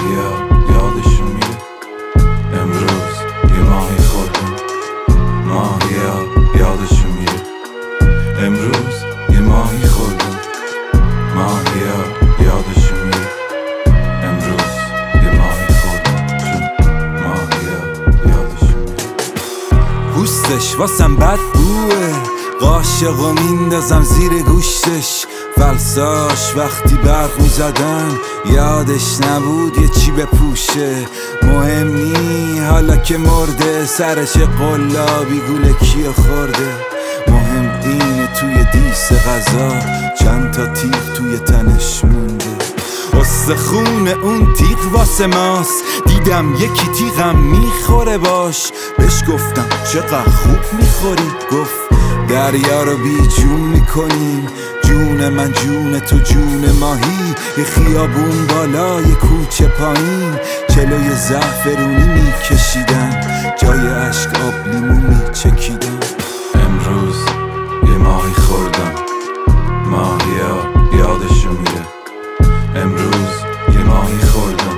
ماهیا یادشون میره امروز یه ماهی خوردم. ماهیا یادشون میره امروز یه ماهی خوردم. ماهیا یادشون میره امروز یه ماهی خوردم. چون ماهیا یادشون میره. پوستش واسم بد بوه، قاشقو میندازم زیر گوشتش. فلساش وقتی برق میزدن یادش نبود یه چی بپوشه. مهم نی حالا که مرده، سرش قلابی گوله کیو خورده. مهم اینه توی دیس غذا چند تا تیغ توی تنش مونده. استخون اون تیغ واسه ماست، دیدم یکی تیغم میخوره باش. بهش گفتم چقدر خوب میخوری، گفت دریا رو بیجون میکنیم. جون من جون تو جون ماهی، یه خیابون بالا یه کوچه پایین. جلوی زعفرونی میکشیدن، جای عشق آب لیمو میچکیدن. امروز یه ماهی خوردم. ماهیا یادشون میره امروز یه ماهی خوردم.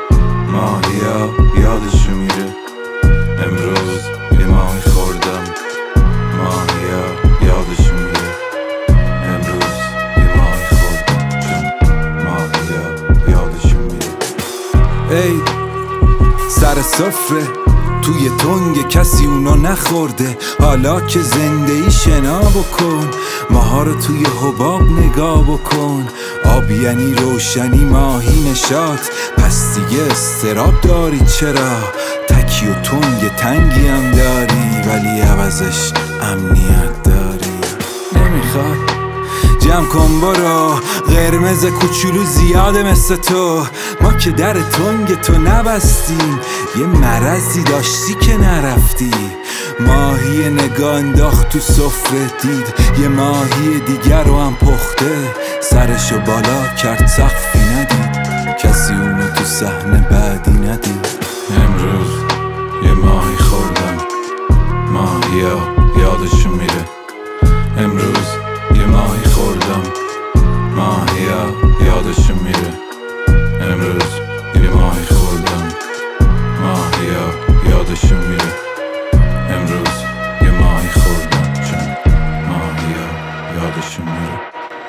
ماهیا یادشون میره امروز یه ماهی خوردم. ماهیا یادشون میره امروز یه ماهی خوردم. چون ماهیا یادشون میره. ای سر سفره توی تنگ کسی اونا نخورده. حالا که زنده ای شنا بکن، ماها رو توی حباب نگاه بکن. آب یعنی روشنی، ماهی نشاط، پس دیگه استراب داری چرا؟ تکی و تنگ تنگی هم داری، ولی عوضش امنیت داری. نمیخواد جمع کن برو، قرمز کوچولو زیاده مثل تو. ما که در تنگ تو نبستیم، یه مرضی داشتی که نرفتی. ماهی نگاه انداخت تو سفره، دید یه ماهی دیگر رو هم پخته. سرشو بالا کرد سقفی ندید، کسی اونو تو صحنه بعدی ندید. امروز یه ماهی خوردم. ماهیا یادشون میره امروز یه ماهی خوردم. ماهیا یادشون میره امروز یه ماهی خوردم. ماهیا یادشون میره امروز یه ماهی خوردم. چون ماهیا یادشون میره.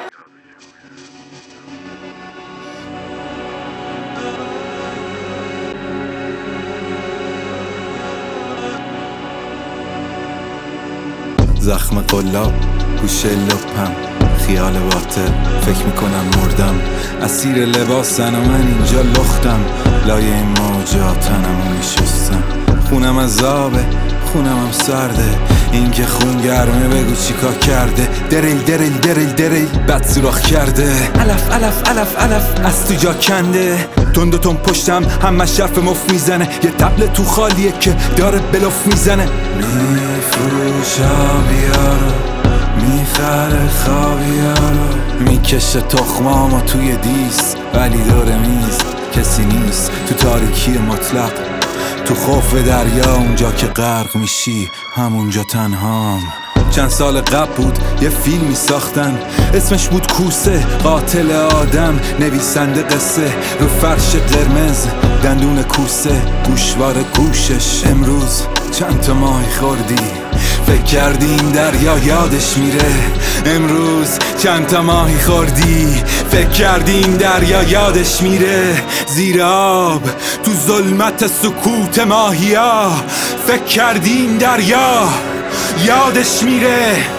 زخم قلاب گوشه لپم، خیال باطل فکر میکنم مردم. اسیر لباسن و من اینجا لختم، لای این موجا تنمو میشستم. خونم از آبه خونم هم سرده، این که خون گرمه بگو چیکار کرده. دریل دریل دریل دریل بد سوراخ کرده. علف علف علف علف از تو جا کنده. تند و تند پشتم همه شرف مفت میزنه. یه تبل تو خالیه که داره بلوف میزنه. میفروش آبیارو، میخره خوابیارو، میکشه تخمامو توی دیس، ولی دور میز کسی نیست. تو تاریکی مطلق، تو خوف دریا، اونجا که غرق میشی همونجا تنهام. چند سال قبل بود یه فیلمی ساختن، اسمش بود کوسه، قاتل آدم، نویسنده قصه. رو فرش قرمز دندون کوسه، گوشوار گوشش. امروز چند تا ماهی خوردی، فکر کردی این دریا یادش میره. امروز چند تا ماهی خوردی، فکر کردی این دریا یادش میره. زیر آب تو ظلمت سکوت ماهیا، فکر کردی این دریا یادش میره.